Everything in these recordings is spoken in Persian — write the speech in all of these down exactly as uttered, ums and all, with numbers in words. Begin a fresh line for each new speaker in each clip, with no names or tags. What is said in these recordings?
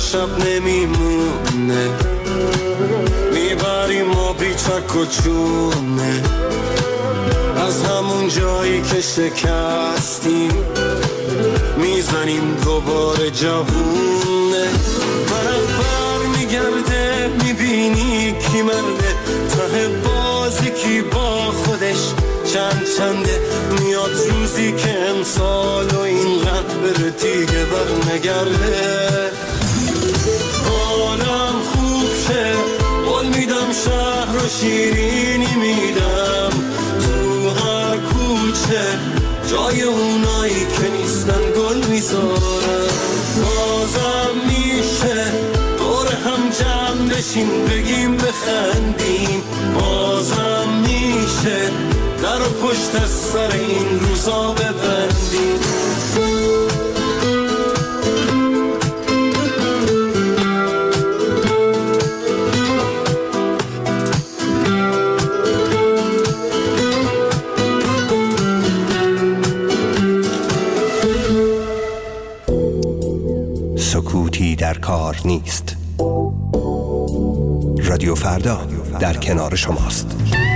شب نمیمونه، میبریم ما بیچک و چونه از همون جایی که شکستیم، میزنیم دوباره جوونه. برم بر میگرده میبینی کی مرده، ته بازی کی با خودش چند چنده. میاد روزی که امسال و اینقدر بره دیگه بر نگرده. حالم خوب شه قول میدم، شهر و شیرینی میدم، تو هر کوچه جای اونایی که نیستن گل میذارم. بازم میشه دور هم جمع بشیم بگیم بخندیم، بازم میشه در و پشت سر این روزا ببندیم.
سکوتی در کار نیست. رادیو فردا در کنار شماست.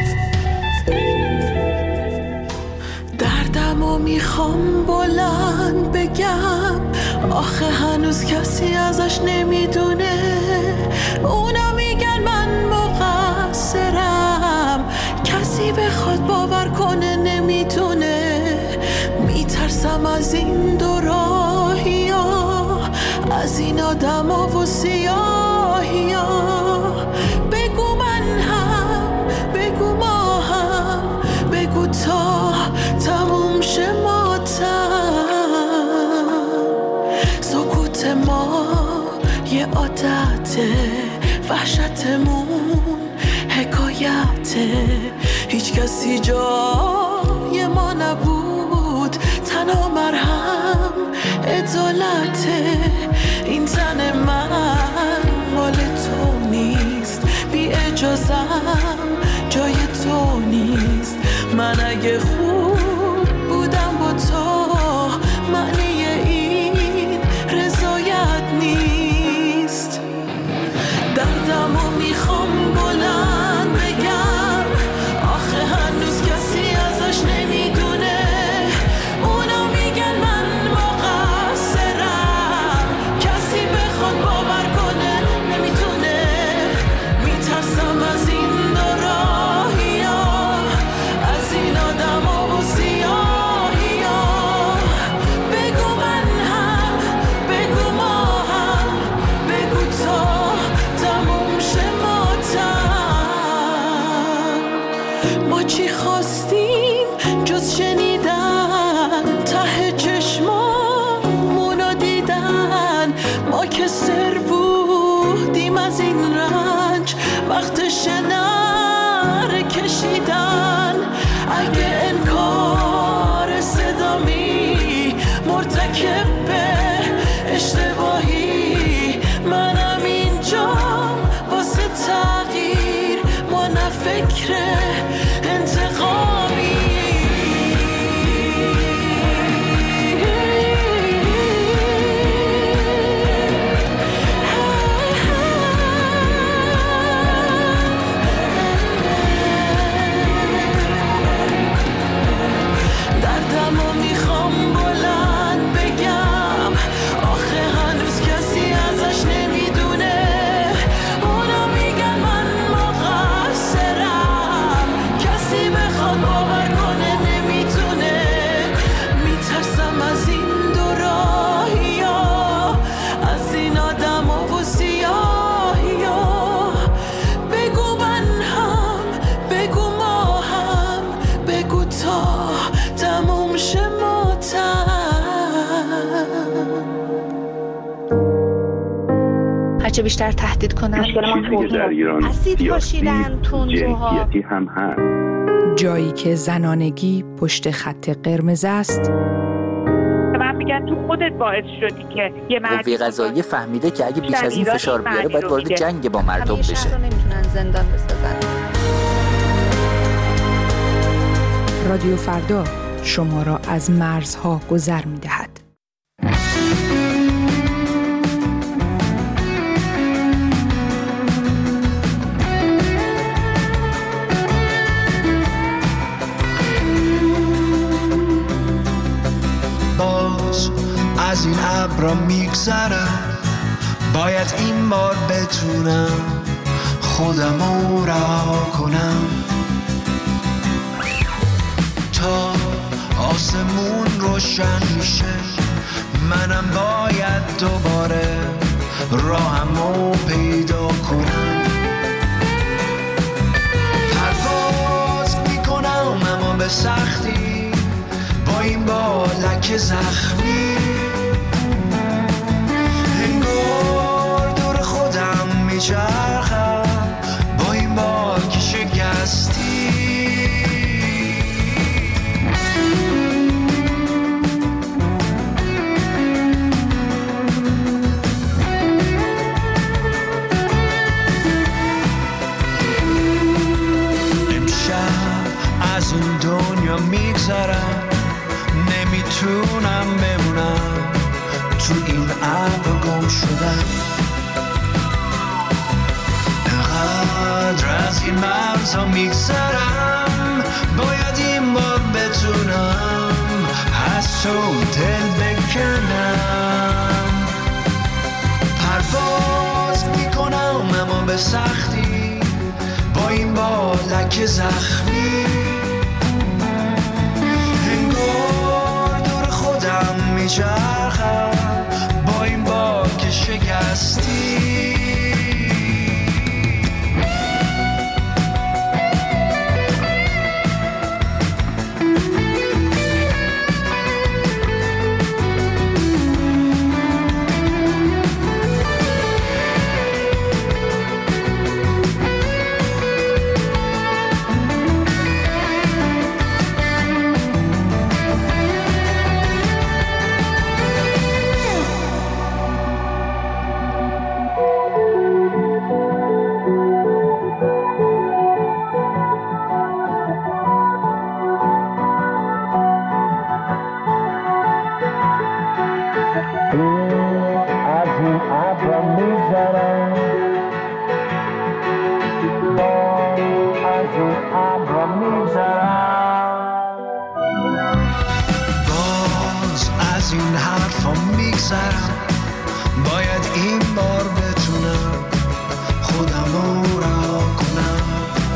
دردمو میخوام بلند بگم، آخه هنوز کسی ازش نمیدونه. اونا میگن من مقصرم، کسی بخواد باور کنه نمیتونه. میترسم از این دو راهی ها، از این آدم ها و سیاهی ها. بگو من هم، بگو ما هم، بگو تا تموم شه ماتم. سکوت ما یه عادته، وحشتمون حکایته. هیچ کسی جای ما نبود، تنها مرهم عدالته. این تن من مال تو نیست، بی اجازم جای تو نیست. من اگه خوب بودم با تو، معنی این رضایت نیست. دردمو میخوام بلند بگم، آخه هنوز کسی ازش نمیدونه. اونا میگن من مقصرم، کسی بخواد باور کنه نمیتونه. میترسم از این دو راهی ها، از این آدم ها و سیاهی ها. بگو من هم، بگو ما هم، بگو تا تموم شه ماتم. ما چی خواستیم جز شنیدن، ته چشمامونو دیدن. ما که سر بودیم از این رنج، وقتش نره کشیدن. اگه انکار صدامی مرتکب به اشتباهی، منم اینجام واسه تغییر، ما نه فکر انتقامی. دردمو میخوام بلند بگم، آخه هنوز کسی ازش نمیدونه. اونا میگن من مقصرم، کسی بخواد باور کنه نمیتونه. میترسم از این دو راهی ها، از این آدم ها و سیاهی ها. بگو من هم، بگو ما هم، بگو تا تموم شه ماتم.
هرچه بیشتر تهدید کنن،
چیزی که در ایران
اسید پاشیدن، تندروها،
جنسیتی هم هست.
جایی که زنانگی پشت خط قرمز است.
من میگن تو خودت باعث شدی که یه مرد
قوه قضاییه فهمیده که اگه بیش از این فشار بیاره باید وارد جنگ با مردم بشه.
شهر رو نمیتونن زندان بسازن.
رادیو فردا شما را از مرزها گذر می‌دهد.
از این ابرا میگذرم، باید این بار بتونم خودمو رها کنم. تا آسمون روشن میشه منم باید دوباره راهمو پیدا کنم. پرواز میکنم اما به سختی، با این بالک زخمی انگار دور خودم میچرخم، با این بالک شکستی. از این دنیا میگذرم، نمیتونم بمونم تو این ابر گم شدم. انقدر از این مرزها میگذرم، باید این بار بتونم از تو دل بکنم. پرواز میکنم اما به سختی، با این بالک زخمی انگار دور خودم میچرخم، با این بالک شکستی. باید این بار بتونم خودمو رها کنم.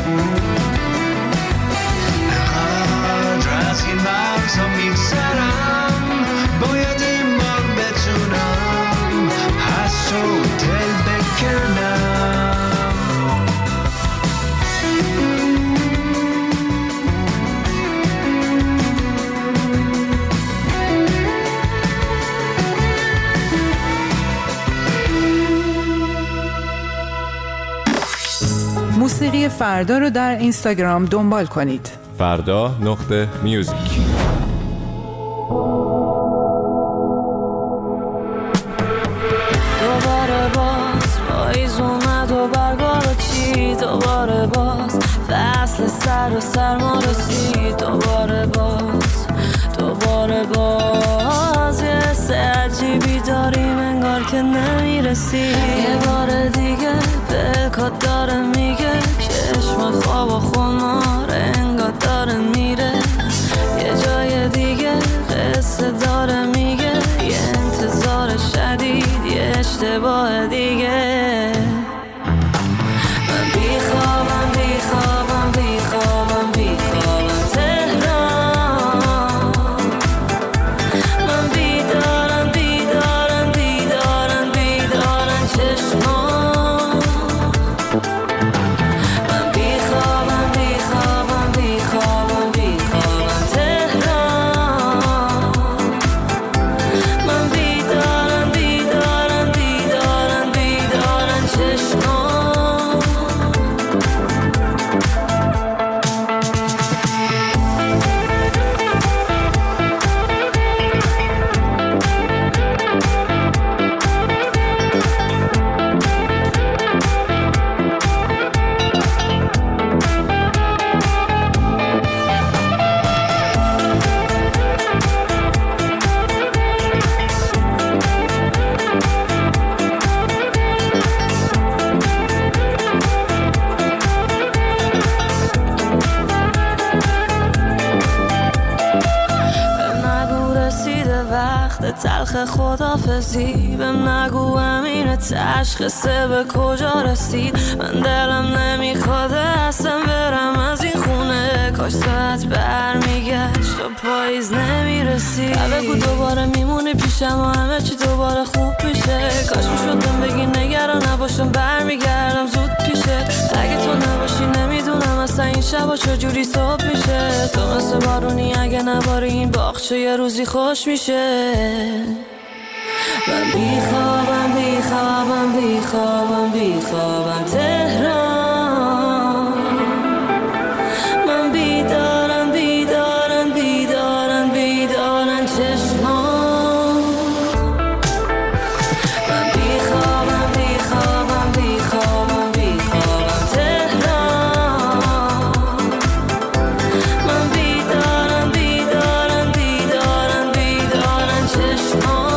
انقدر از این مرزها میگذرم، باید این بار بتونم از تو دل بکنم.
موسیقی فردا رو در اینستاگرام دنبال کنید.
فردا نقطه میوزیک.
دوباره باز پاییز اومد و برگا رو چید، دوباره باز فصل سر و سرما رسید، دوباره باز دوباره باز یه حس عجیبی داریم انگار که نمیرسی. یه بار دیگه دلکات داره میگه چشم خواب و خمار انگار داره میره، یه جای دیگه قصه داره میگه یه انتظار شدید یه اشتباه دیگه. من بیخوابم بیخوابم بیخوابم بیخوابم تهران، من بیدارم بیدارم بیدارم بیدارم چشمان. من بیخوابم بیخوابم بیخوابم بیخوابم تهران، وقت تلخ خدافزی. بهم نگو همینه تشخیصه به کجا رسید. من دلم نمیخواد اصلا برم از این خونه. کاش ساعت برمیگشت و پاییز نمیرسید. بگو دوباره میمونی پیشم و همه چی دوباره خوب میشه. کاش میشدم بگی نگران نباشم برمیگردم زود پیشت. اگه تو نباشی نمیدونم اصلا این شبا چجوری صبح میشه. تو مثل بارونی اگه نباری این باغچه یه روزی خوش میشه. من بیخوابم بیخوابم بیخوابم بیخوابم تهران. من بیدارم بیدارم بیدارم بیدارم چشمان. من بیخوابم بیخوابم بیخوابم بیخوابم تهران. من بیدارم بیدارم بیدارم بیدارم چشمان.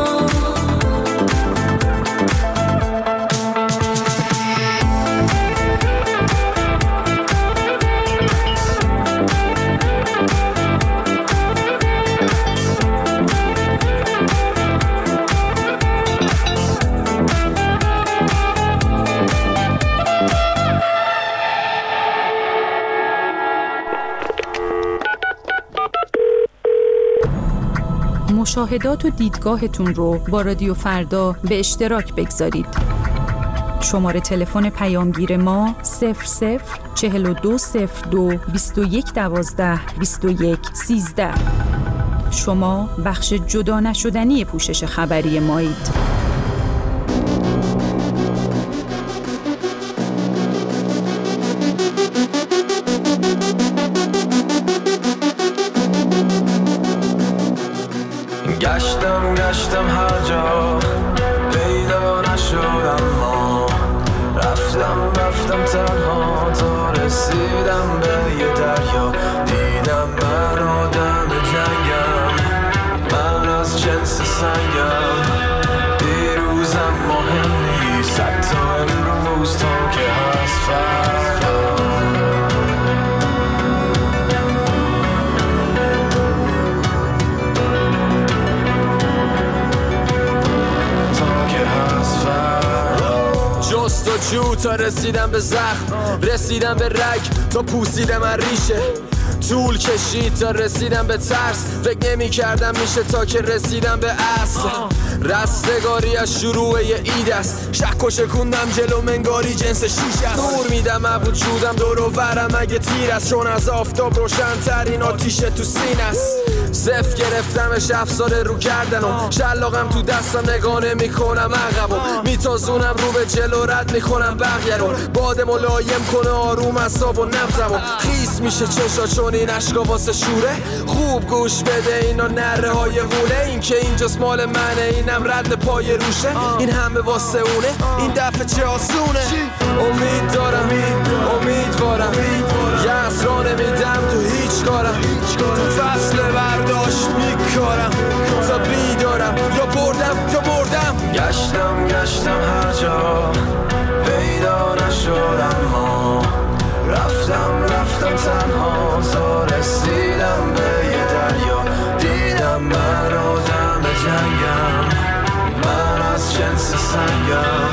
مشاهدات و دیدگاهتون رو با رادیو فردا به اشتراک بگذارید. شماره تلفن پیامگیر ما صفر صفر چهل و دو صفر دو بیست و یک دوازده بیست و یک سیزده. شما بخش جدا نشدنی پوشش خبری مایید.
گشتم گشتم هر جا پیدا نشدم، ما رفتم رفتم تنها تا رسیدم به یه دریا. دیدم من آدم جنگم، من از جنس سنگم. دیروزم مهم نیست حتی امروز تا که هست فردا. جست و جو تا رسیدم به زخم، رسیدم به رگ تا پوسیدم از ریشه. طول کشید تا رسیدم به ترس، فکر نمی کردم میشه تا که رسیدم به اصل. رستگاری از شروع یه اید است، شک و شکوندم جلو منگاری جنس شیش است. نور میدم از وجودم دور و برم اگه تیر است، چون از آفتاب روشن ترین آتیش تو سین است. صف گرفتمش افسار رو کردنم، شلاقم تو دستم نگاه میکنم عقبم. میتازونم رو به جلو رد میکنم بقیه رو، باد ملایم کنه آروم اعصاب و نبضمو. خیس میشه چشا چون این عشقا واسه شوره. خوب گوش بده اینا نره های غوله. این که اینجاست مال منه، اینم رد پای روشه. این همه واسه اونه، این دفعه چه آسونه. امید دارم امیدوارم، یه اسرا نمیدم تو هیچ کارم. تو فصل برداشت میکارم تا بیدارم، یا بردم یا بردم. گشتم گشتم هر جا پیدا نشدم، ما رفتم رفتم تنها تا رسیدم به یه دریا. دیدم من آدم جنگم، من از جنس سنگم.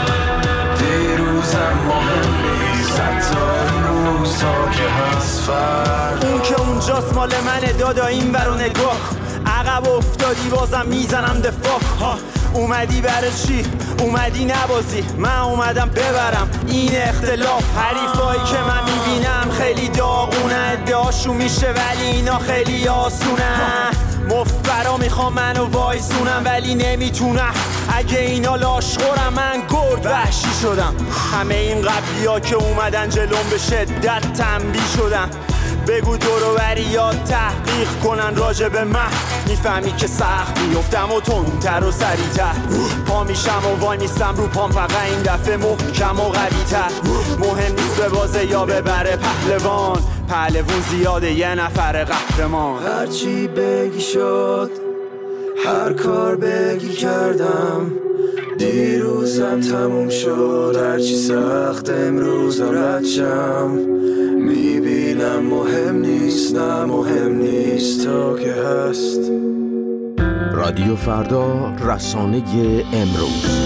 دیروزم مهم نیست حتی امروز تا که هست فردا.
اون که اونجاست مال منه دادا، این برو نگاه. عقب افتادی بازم میزنم دفاع. اومدی برای چی؟ اومدی نبازی، من اومدم ببرم این اختلاف. حریفایی که من میبینم خیلی داغونه، ادعاشون میشه ولی اینا خیلی آسونه. مفت برا میخوام منو وایسونم ولی نمیتونم. اگه اینا لاشخورم من گرگ وحشی شدم. همه این قبلی ها که اومدن جلوم به شدت تنبیه شدن. بگو دورو بریات تحقیق کنن راجع به من، میفهمی که سخت بیفتم و تندتر و سریعتر. پا میشم و وای میستم رو پام، فقط این دفعه محکم و قوی‌تر. مهم نیست به بازه یا ببره پهلوان، پهلوون زیاده یه نفر قهرمان.
هرچی بگی شد، هر کار بگی کردم. دیروزم تموم شد، هرچی سخت امروز رد شم. میبینم مهم نیست، نه مهم نیست تا که هست.
رادیو فردا، رسانه امروز.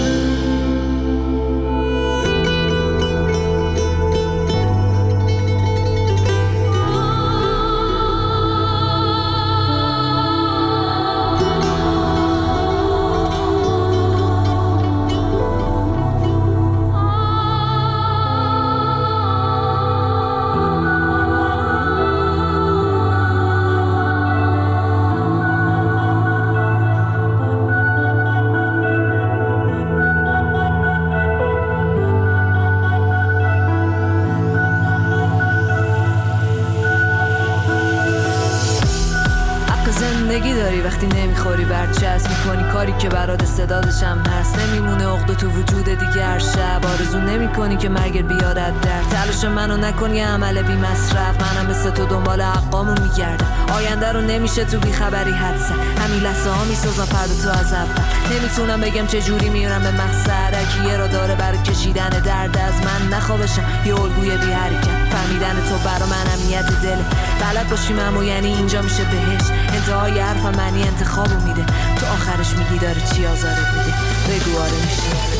وقتی نمیخوری برچسب میکنی کاری که برات استعدادش هم هست، نمیمونه عقده تو وجود دیگر شب، آرزو نمیکنی که مرگ بیارد در تلاش منو نکنی عمل بی مصرف، منم مثل تو دنبال حقامو میگردم، آینده رو نمیشه تو بی خبری حدسه، همین لحظه ها میسازم فردا تو از اول، نمیتونم بگم چه جوری میرم به مقصد، هرکی یه را داره برای کشیدن درد از من نخوابشم یه الگوی بی حرکت، فهمیدن تو برا من امنیت دله، بلد باشیم اما یعنی اینجا میشه بهش، انتهای حرفم معنی انتخابو میده، تو آخرش میگی داره چی آزارت میده، بگو آره میشه.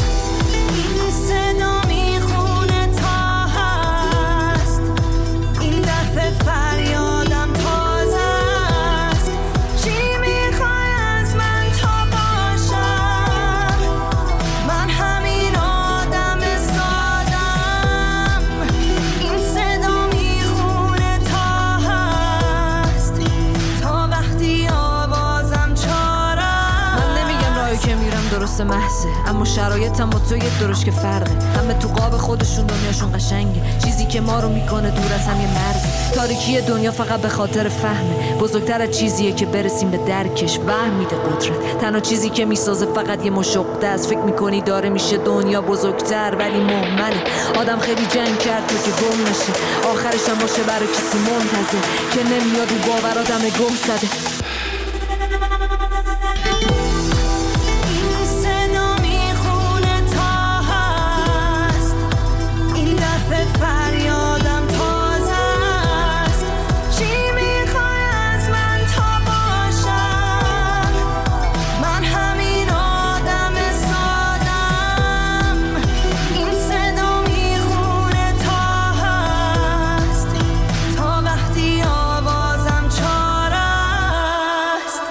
این صدا میخونه تا هست، این دفعه فریادم تازه است، چی میخوای از من تا باشم، من همین آدم سادم، این صدا میخونه تا هست، تا وقتی آوازم چارم.
من نمیگم راهی که میرم درست محضه، اما شرایطم با تو یه درش که فرقه، همه تو قاب خودشون دنیاشون قشنگه، چیزی که ما رو میکنه دور از هم یه مرز، تاریکی دنیا فقط به خاطر فهمه، بزرگتر از چیزیه که برسیم به درکش، وهم میده قدرت، تنها چیزی که میسازه فقط یه مشقه است، فکر میکنی داره میشه دنیا بزرگتر ولی مهمله، آدم خیلی جنگ کرد تو که گم نشه، آخرش هم باشه برای کسی منتظر که نمیاد و باورات همه گم زده.
فریادم تازه است، چی میخوای از من تا باشم، من همین آدم سادم، این صدا میخونه تا هست، تا وقتی آوازم چاره است.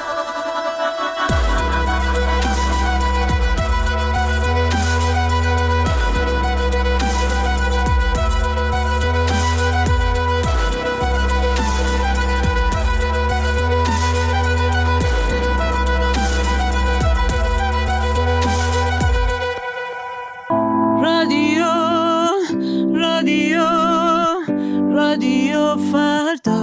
رادیو رادیو رادیو فردا.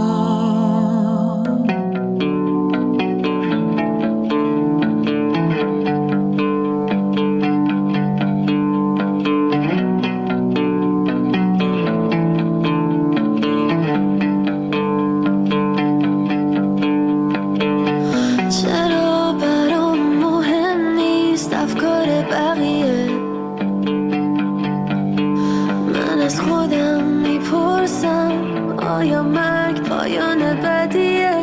چرا برام مهم نیست افکار بقیه، من از خودم میپرسم آیا مرگ پایان بدیه،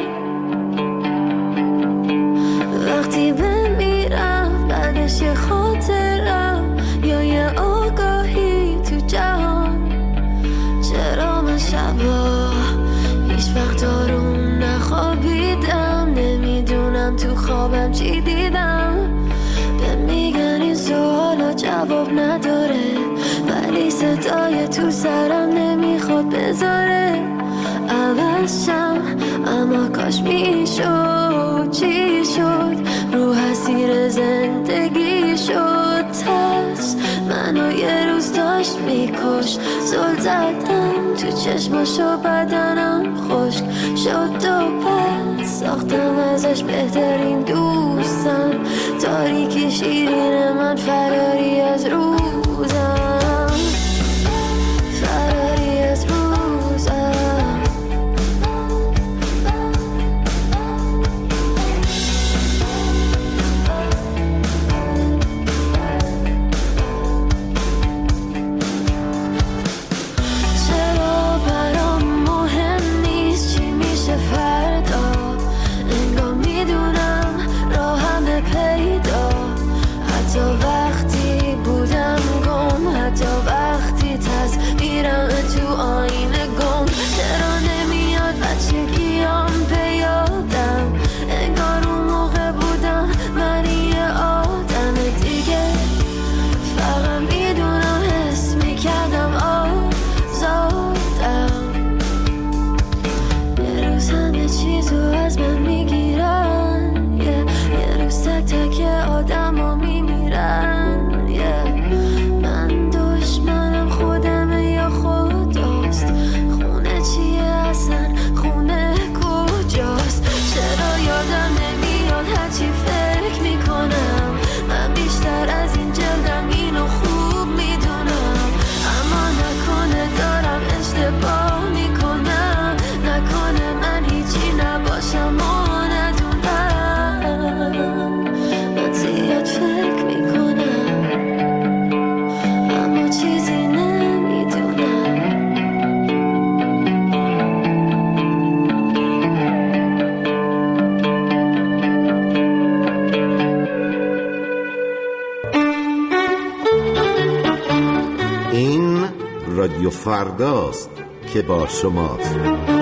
وقتی بمیرم بعدش یه خاطرم یا یه آگاهی تو جهان، چرا من شبا هیچ وقت آروم نخوابیدم، نمیدونم تو خوابم چی دیدم، به میگن این سوالا جواب نداره، ولی صدای تو سرم نمیخواد بذاره عوض شم، اما کاش میشد چی شد، رو اسیر زندگی شد ترس، منو یه روز داشت میکش، زل زدم تو چشماشو بدنم خشک شد و پس ساختم ازش بهترین دوستم، تاریکی شیرین من فراری از روزم، فراری از روزم. چرا برام مهم نیست چی میشه فردا، انگار میدونم راه
رادیو فرداست که با شماست.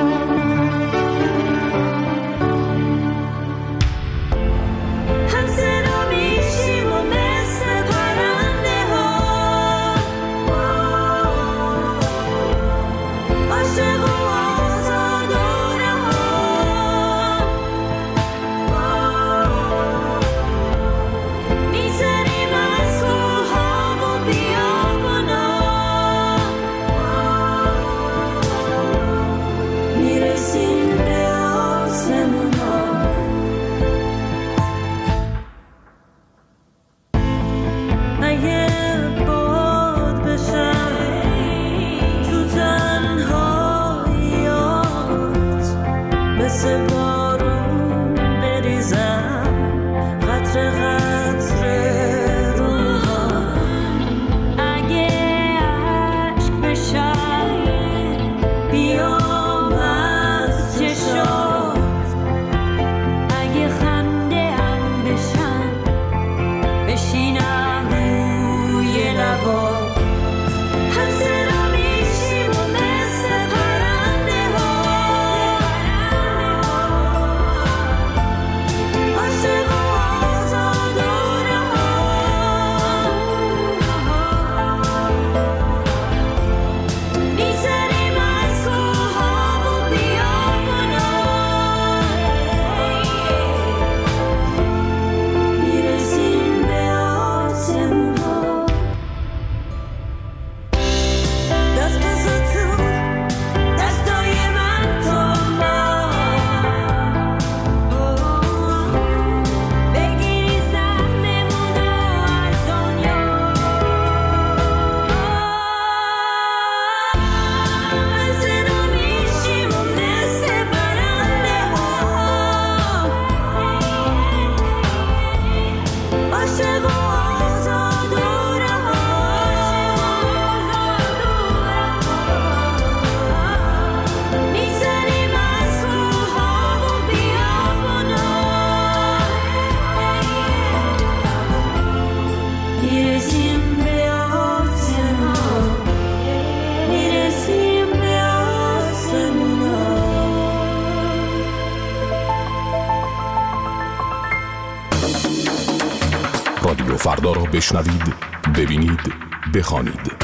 رادیو فردا را بشنوید، ببینید، بخوانید.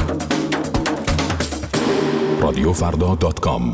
رادیو فردا دات کام.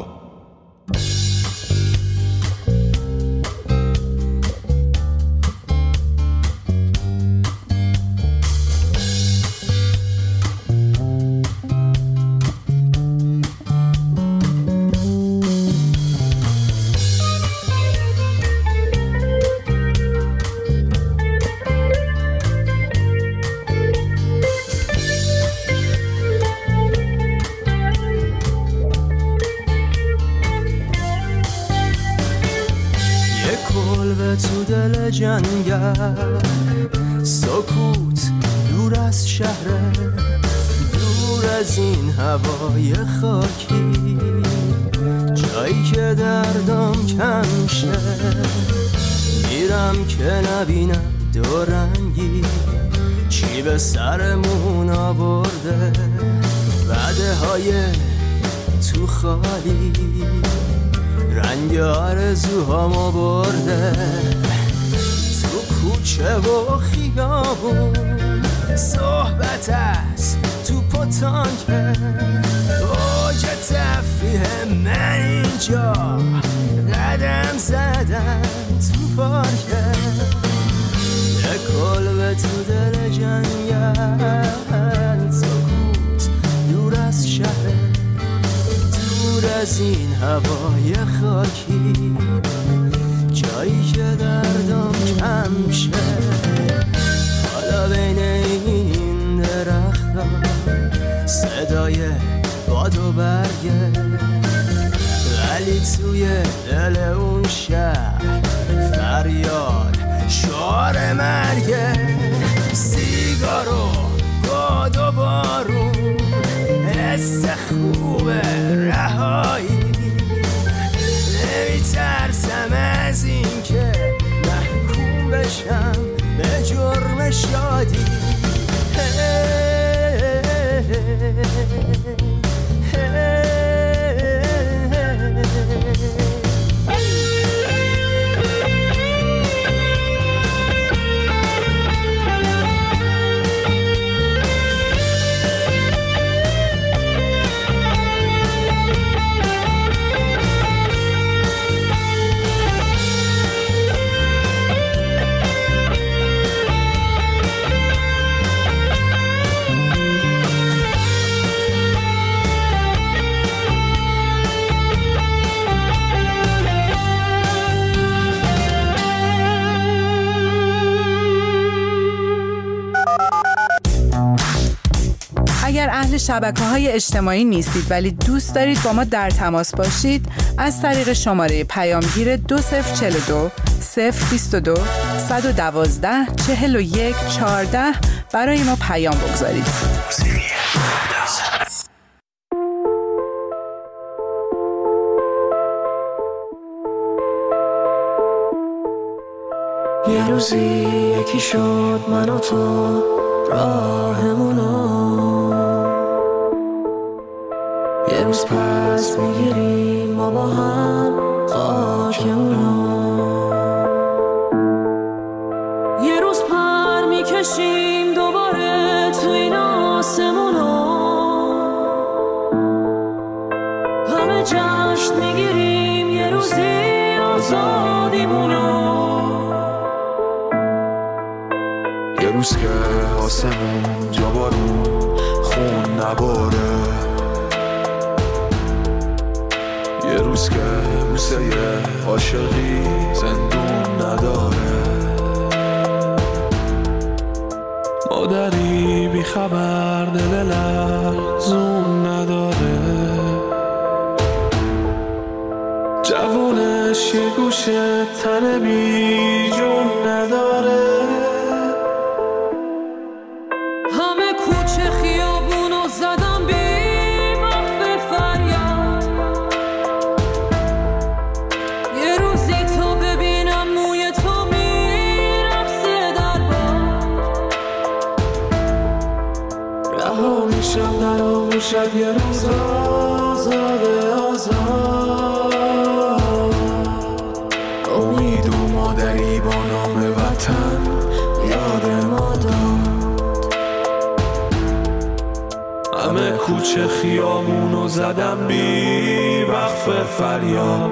تو دل جنگل، سکوت دور از شهر، دور از این هوای خاکی، جایی که دردم کم شه. میرم که نبینم دو رنگی چی به سرمون آورده، وعده های تو خالی رنگ آرزوهامو برده. تو کوچه و خیابون صحبت است تو پتانکه، اوج تفریح من اینجا قدم زدن تو پارکه. یه کلبه تو دل جنگل، سکوت دور از شهر، دور از این هوای خاکی، جایی که دردم کم شه. حالا بین این درخت‌ها صدای باد و برگه، ولی توی دل اون شهر فریاد شعار مرگه. سیگار و باد و بارون، حس خوب رهایی، نمیترسم از این که محکوم بشم به جرم شادی. hey, hey, hey.
شبکه‌های اجتماعی نیستید ولی دوست دارید با ما در تماس باشید، از طریق شماره پیامگیر دو صفر چهل و دو صفر بیست و دو صد و دوازده چهل و یک چهارده برای ما پیام بگذارید.
یه روزی یکی شد من و تو راهمونو، یه روز پس میگیریم ما با هم خاکمونو، یه روز پر میکشیم دوباره تو این آسمونو، همه جشن میگیریم یه روزی آزادیمونو،
یه روز که آسمون جا بارون خون نباره، یه روز که بوسه عاشقی زندون نداره، مادری بی خبر دل لرزون نداره، جوونش یه گوشه تن بی جون نداره،
همه کوچه خیابونو زدم بی وقف فریاد، یه روزی تو ببینم موی تو میرقصه در باد،
رها میشم در آغوشت یه روز آزاده آزاد، امید و مادری با نام وطن یاد ما داد، همه کوچه خیابونو زدم بی وقف فریاد،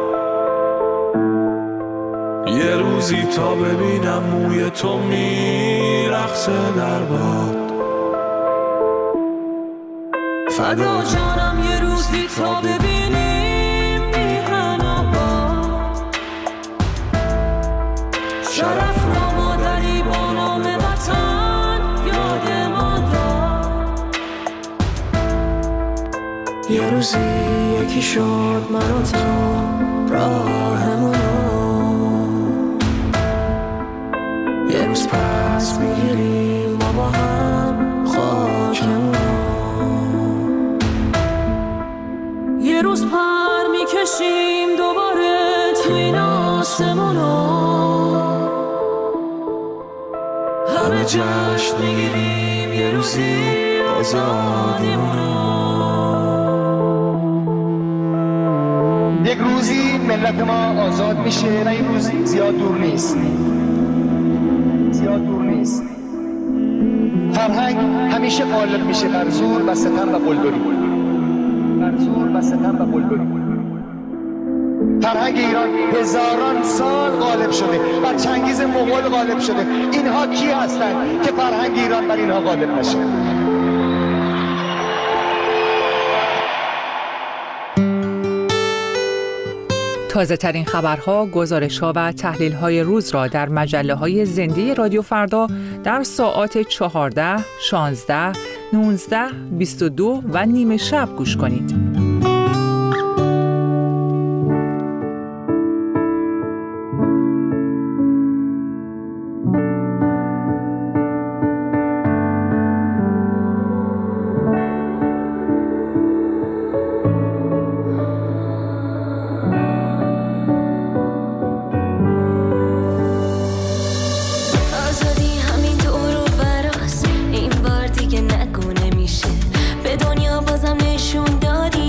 یه روزی تا ببینم موی تو میرقصه در باد،
فدا جانم یه روزی تا ببینیم میهن آباد، شرف را مادری با نام وطن یاد ما داد، یه روزی یکی شد من و تو راهمونو، یه روز پس میگیریم ما با هم خاکمونو، یه روز پر میکشیم دوباره تو این آسمونو، همه جشن میگیریم یه روزی آزادیمونو،
یک روزی ملت ما آزاد میشه و این روزی زیاد دور نیست، زیاد دور نیست. فرهنگ همیشه غالب میشه بر زور و ستم و قلدری، بر زور و ستم و قلدری. فرهنگ ایران هزاران سال غالب شده، بر چنگیز مغول غالب شده. اینها کی هستند که فرهنگ ایران بر اینها غالب نشه؟
تازه ترین خبرها، گزارش‌ها و تحلیل‌های روز را در مجله‌های زنده رادیو فردا در ساعات چهارده، شانزده، نوزده، بیست و دو و نیمه شب گوش کنید.
به دنیا بازم نشون دادی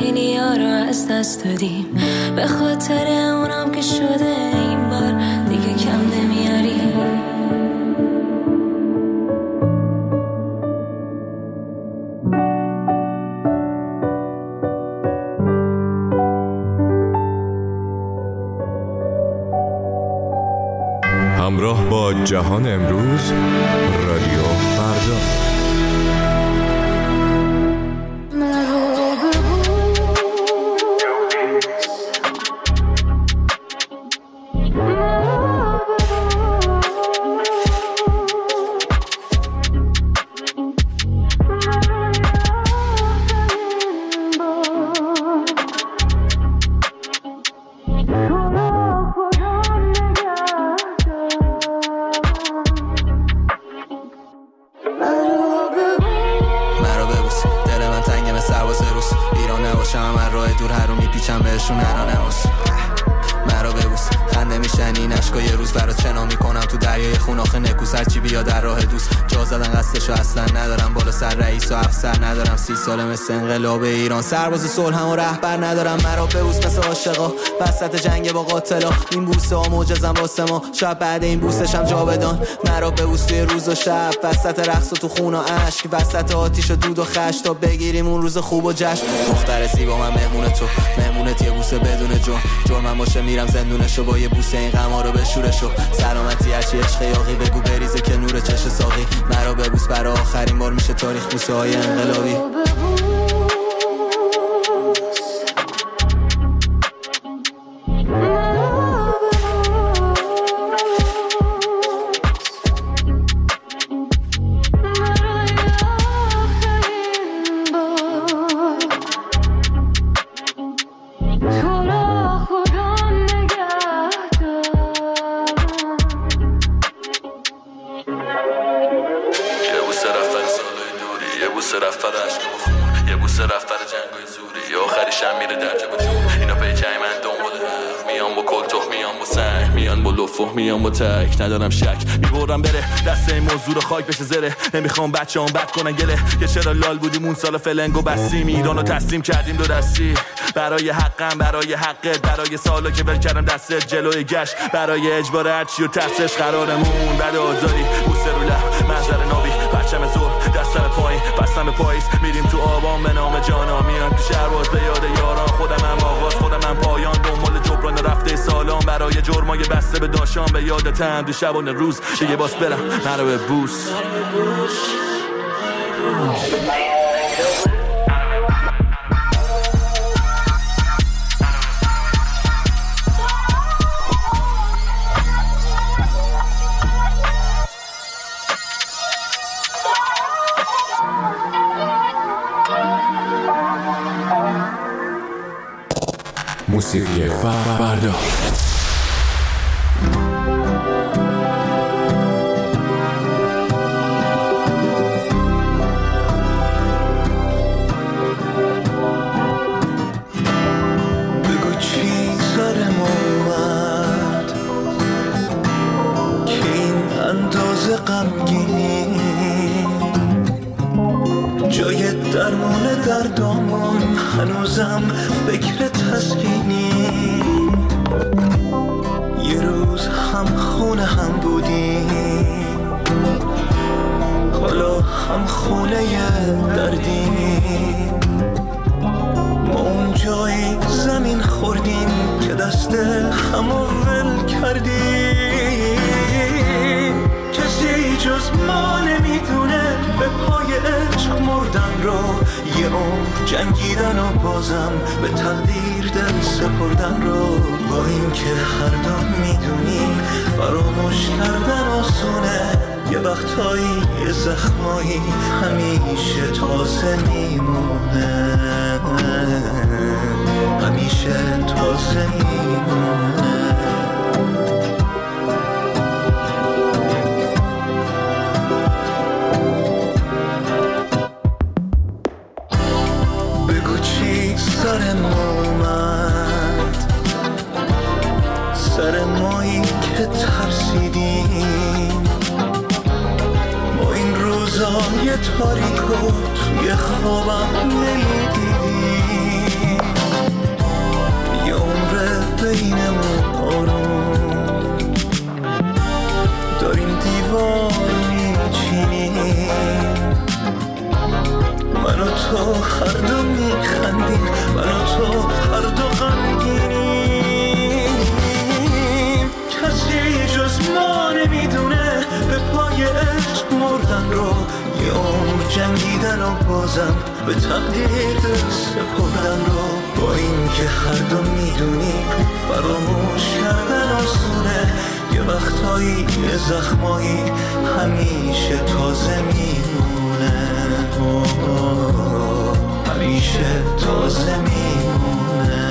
خیلی ها رو از دست دادیم، به خاطر اونم که شده این بار دیگه کم نمیاریم.
همراه با جهان امروز، رادیو فردا.
سی ساله مثل انقلاب ایران، سرباز صلح هم و رهبر ندارم. مرا ببوس مثل عاشقا وسط جنگ با قاتلا، این بوسه ها معجزن واسه ما، شاید بعد این بوسش هم جا بدان. مرا ببوس توی روز و شب، وسط رقص و تو خون و اشک، وسط آتیش و دود و خش، تا بگیریم اون روز خوب و جشن. دختر زیبا من مهمون تو، مهمونت یه بوسه بدون جرم، جرمم باشه میرم زندونشو با یه بوسه این غما رو بشورشو. سلامتی هرچی عشق یاقی بگو بریزه که نور چش ساقی. مرا ببوس برای آخرین بار میشه تاریخ بوسه های انقلابی.
میام با تک ندارم شک، میبرم بره دست این موضوع رو خاک بشه زره. نمیخوام بچه هم بد کنن گله که چرا لال بودیم اون سال فلنگو بستیم، ایرانو تسلیم کردیم دو دستی. برای حقم، برای حقت، برای سالا که ول کردم دستت جلوی گشت، برای اجبار هرچی و ترسش قرارمون بعد آزادی. بوسه رو لب منظر نابی، پرچم زور دستم پایین بستم به پاییز، میریم تو آبان به نام جانا، میان تو شهر باز به یاد یاران. خودم هم آغاز خودم هم پایان، دنبال جبران رفته سالان، برای جرمای بسته به داشان به یادتم دو شبانه روز دیگه باز برم مرا به بوس.
موسیقی فردا.
بگو چی سرم اومد که این اندازه غمگینی، جای درمون دردامون هنوزم فکر تسکینی. یه روز هم خونه هم بودیم، حالا هم خونه دردیم. ما اون جای زمین خوردیم که دست همو ول کردیم. کسی جز ما نمیدونه به پای عشق مردن رو، یه عمر جنگیدن و بازم به تقدیر دل سپردن رو. با این که هر دم میدونیم فراموش کردن آسونه، یه وقتایی یه زخمایی همیشه تازه میمونه، همیشه تازه میمونه. بگو چی سرم اومد، سر مایی که ترسیدیم. ما این روزای تاریکو توی خوابم نمیدیدیم. بینمون آروم داریم دیوار میچینیم، من و تو هر دو میخندیم، من و تو هر دو غمگینیم. کسی جز ما نمیدونه به پای عشق مردن رو، یه عمر جنگیدن و بازم به تقدیر سپردن رو. با این که هر دو میدونیم فراموش کردن آسونه، یه وقتایی یه زخمایی همیشه تازه میمونه، همیشه تازه میمونه.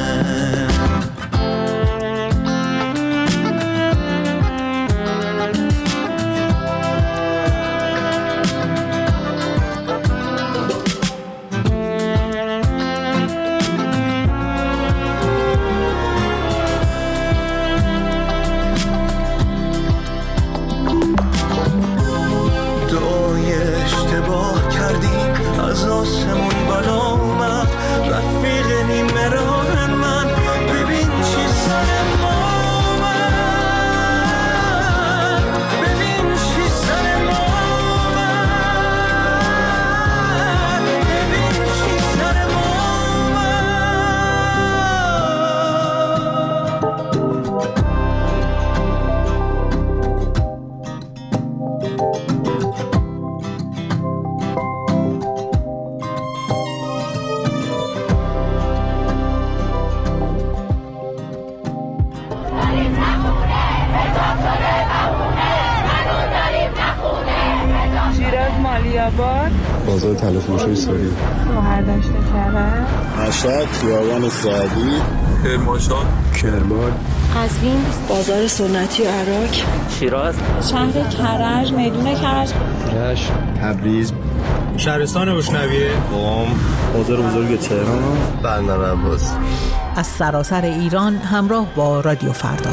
بازار تلفروشی سوری،
شوهر داشته کرد،
مشهد، خیابان سعدی،
کرمانشاه،
کرمان،
قزوین، بازار سنتی و عراق،
شیراز،
شهر کرج، میدون کرج،
رشت، تبریز،
شهرستان بوشنویه،
قم، بازار بزرگ تهران، بندر عباس.
از سراسر ایران همراه با رادیو فردا.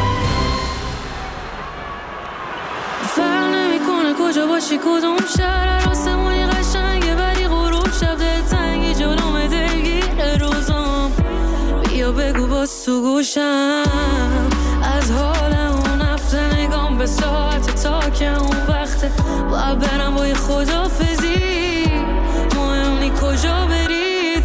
فرق نمی‌کنه کجا باشی کدوم شهر، آسمونی قشنگه ولی غروب شب دلتنگی جلوم دلگیر روزم. بیا بگو باز تو گوشم از حال اون هفته، نگام به ساعت تا که اون وقته باید برم با یه خدافزی، مهم نی کجا بری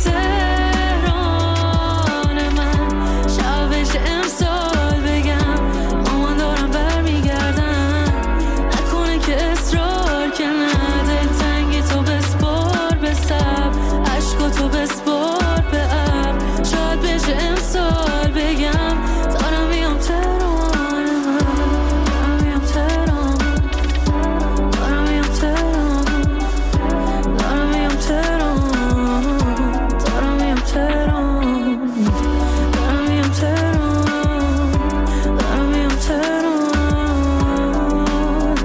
تهران من شبش امسال بگم مامان دارم برمیگردم، نکنه که اصرار که نه دلتنگی تو بسپار به سب، عشقا تو بسپار به اب، شاید بشه امسال بگم دارم میام تهران من، دارم میام تهران، دارم میام تهران، دارم میام تهران، دارم میام تهران، دارم میام تهران، دارم میام تهران.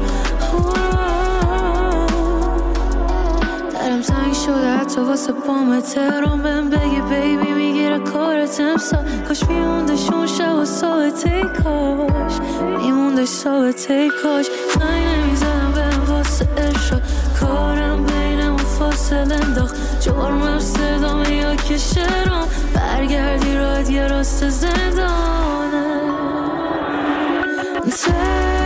درم تنگ شده حتی واسه پام تهران، بهم بگی بیبی میگیره کارت امسال، کاش میموندش اون شب و ساعته، کاش میموندش ساعته، کاش زنگ نمیزدم بهم واسه ارشاد، کارم بینمون فاصله انداخت، جرمم صدامه یا که شرام، برگردی راحت یه راست زندانه.